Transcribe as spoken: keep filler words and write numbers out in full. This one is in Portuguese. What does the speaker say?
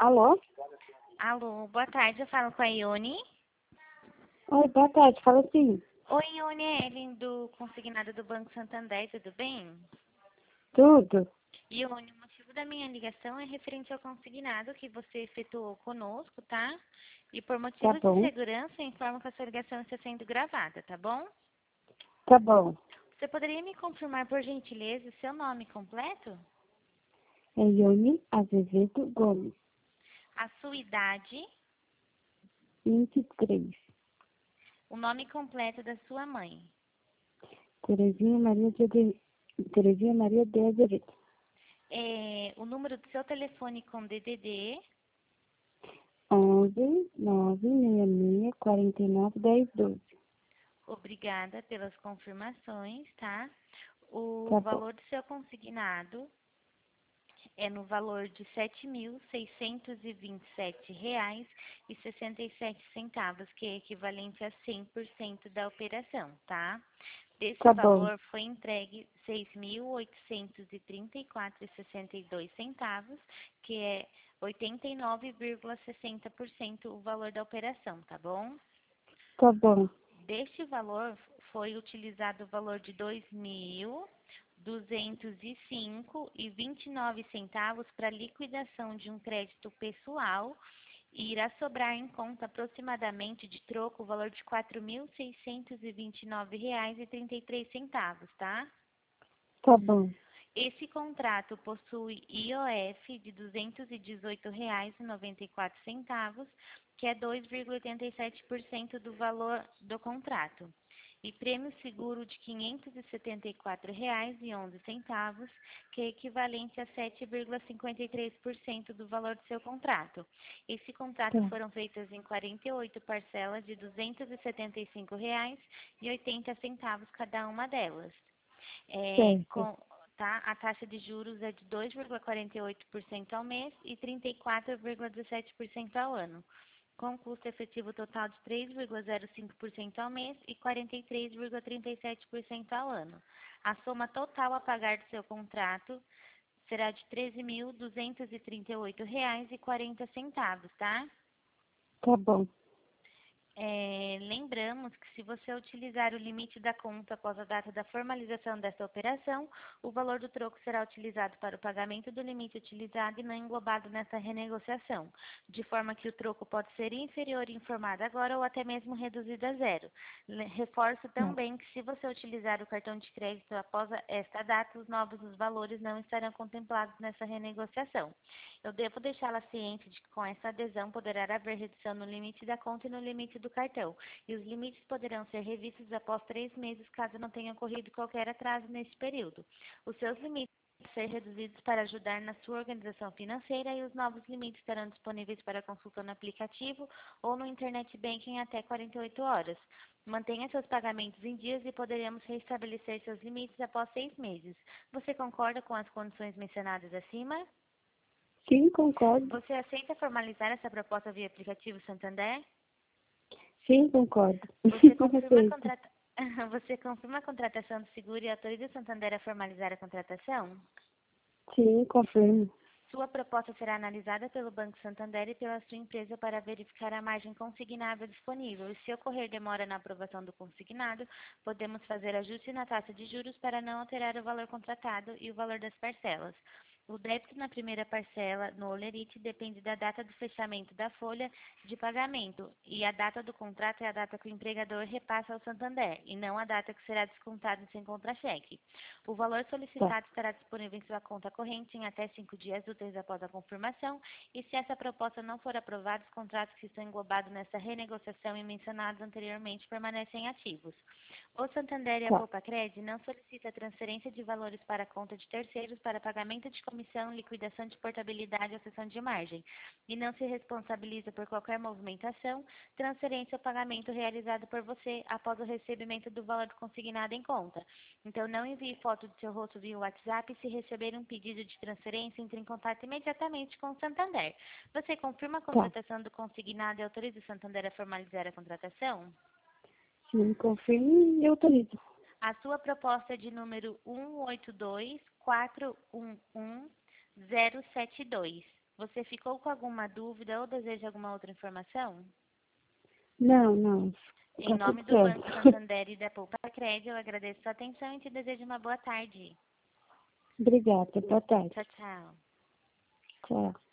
Alô? Alô, boa tarde, eu falo com a Ione. Oi, boa tarde, fala assim. Oi, Ione, é Ellen do consignado do Banco Santander, tudo bem? Tudo? Ione, o motivo da minha ligação é referente ao consignado que você efetuou conosco, tá? E por Tá motivos de bom, segurança, informo que a sua ligação está sendo gravada, tá bom? tá bom. Você poderia me confirmar, por gentileza, o seu nome completo? É Ione Azevedo Gomes, A sua idade, vinte e três. o nome completo da sua mãe. Terezinha Maria de Ade- Terezinha Maria de Azevedo. É, o número do seu telefone com D D D. onze, nove, seis seis, quarenta e nove, dez, doze. Obrigada pelas confirmações, tá? O Tá bom, valor do seu consignado é no valor de sete mil seiscentos e vinte e sete reais e sessenta e sete centavos, que é equivalente a cem por cento da operação, tá? Desse tá bom, valor foi entregue seis mil oitocentos e trinta e quatro reais e sessenta e dois centavos, que é oitenta e nove vírgula sessenta por cento o valor da operação, tá bom? tá bom, Deste valor foi utilizado o valor de dois mil duzentos e cinco e vinte e nove centavos para liquidação de um crédito pessoal e irá sobrar em conta aproximadamente de troco o valor de quatro mil seiscentos e vinte e nove reais e trinta e três centavos, tá? tá bom, Esse contrato possui I O F de duzentos e dezoito reais e noventa e quatro centavos, que é dois vírgula oitenta e sete por cento do valor do contrato, e prêmio seguro de quinhentos e setenta e quatro reais e onze centavos, que é equivalente a sete vírgula cinquenta e três por cento do valor do seu contrato. Esse contrato tá, foram feitas em quarenta e oito parcelas de duzentos e setenta e cinco reais e oitenta centavos cada uma delas. É, certo, com, tá? A taxa de juros é de dois vírgula quarenta e oito por cento ao mês e trinta e quatro vírgula dezessete por cento ao ano, com custo efetivo total de três vírgula zero cinco por cento ao mês e quarenta e três vírgula trinta e sete por cento ao ano. A soma total a pagar do seu contrato será de treze mil duzentos e trinta e oito reais e quarenta centavos, tá? tá bom, É, lembramos que se você utilizar o limite da conta após a data da formalização desta operação, o valor do troco será utilizado para o pagamento do limite utilizado e não englobado nessa renegociação, de forma que o troco pode ser inferior informado agora ou até mesmo reduzido a zero. Le- Reforço tá, também que se você utilizar o cartão de crédito após a- esta data, os novos valores não estarão contemplados nessa renegociação. Eu devo deixá-la ciente de que com essa adesão poderá haver redução no limite da conta e no limite do cartão, e os limites poderão ser revistos após três meses caso não tenha ocorrido qualquer atraso neste período. Os seus limites podem ser reduzidos para ajudar na sua organização financeira e os novos limites estarão disponíveis para consulta no aplicativo ou no Internet Banking até quarenta e oito horas. Mantenha seus pagamentos em dias e poderemos restabelecer seus limites após seis meses. Você concorda com as condições mencionadas acima? sim, concordo, Você aceita formalizar essa proposta via aplicativo Santander? sim, concordo, Você confirma a, aceito, contrata... Você confirma a contratação do seguro e autoriza o Santander a formalizar a contratação? sim, confirmo, Sua proposta será analisada pelo Banco Santander e pela sua empresa para verificar a margem consignável disponível. E se ocorrer demora na aprovação do consignado, podemos fazer ajuste na taxa de juros para não alterar o valor contratado e o valor das parcelas. O débito na primeira parcela no Olerite depende da data do fechamento da folha de pagamento, e a data do contrato é a data que o empregador repassa ao Santander, e não a data que será descontado sem contra-cheque. O valor tá, solicitado estará disponível em sua conta corrente em até cinco dias úteis após a confirmação, e se essa proposta não for aprovada, os contratos que estão englobados nessa renegociação e mencionados anteriormente permanecem ativos. O Santander e a tá, Copacred não solicitam transferência de valores para a conta de terceiros para pagamento de comissão, liquidação de portabilidade ou cessão de margem, e não se responsabiliza por qualquer movimentação, transferência ou pagamento realizado por você após o recebimento do valor consignado em conta. Então, não envie foto do seu rosto via WhatsApp e se receber um pedido de transferência, entre em contato imediatamente com o Santander. Você confirma a tá, contratação do consignado e autoriza o Santander a formalizar a contratação? sim, confirmo e autorizo. A sua proposta é de número um oito dois quatro um um zero sete dois. Você ficou com alguma dúvida ou deseja alguma outra informação? Não, não. Em Tá nome tudo do Banco certo. Santander e da Poupa Crédito, eu agradeço sua atenção e te desejo uma boa tarde. Obrigada. Boa tarde. Tchau, tchau. Tchau.